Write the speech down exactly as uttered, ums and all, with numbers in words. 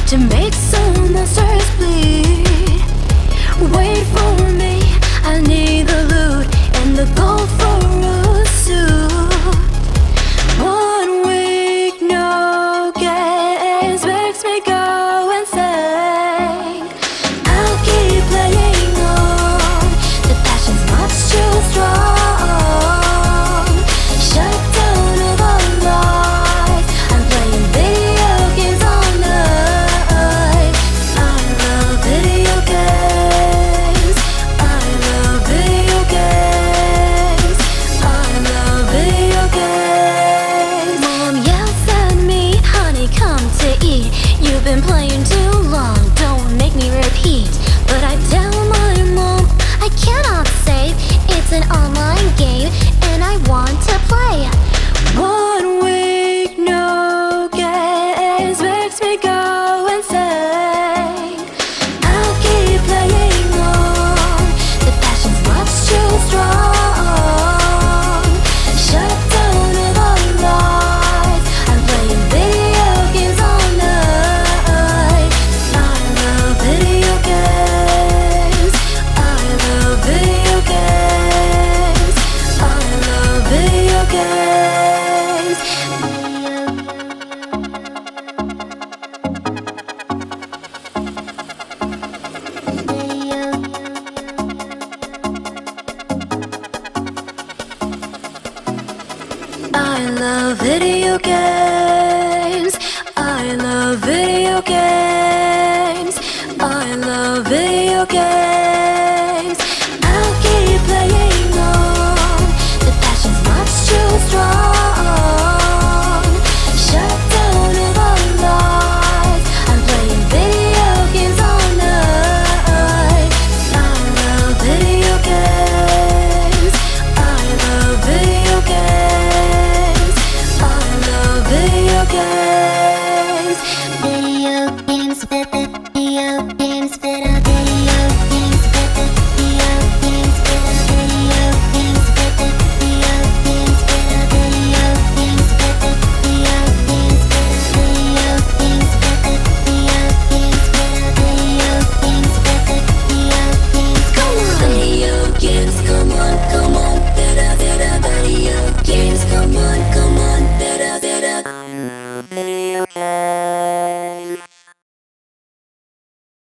to make some monsters bleed. Wait for me, I need the loot and the gold for a suit. One week, no games makes me go insane. I'll keep playing on, the passion's much too strong. Shut down all the lights, I'm playing video games all night. I love video games, I love video games, I love video games. Mom yells at me, honey, come to eat. You've been playing too long, don't make me repeat. But I tell my mom I cannot save, it's an online game and I want to play. One week, no games makes me go insane. I'll keep playing on, the passion's much too strong. Shut down all the lights, I'm playing video games all night. I love video games, I love video games, I love video games. I love video games, I love video games, I love video games. I'll keep playing on, the passion's much too strong. Shut down all the lights, I'm playing video games all night. I love video games, I love video games, I love video games. Video games with the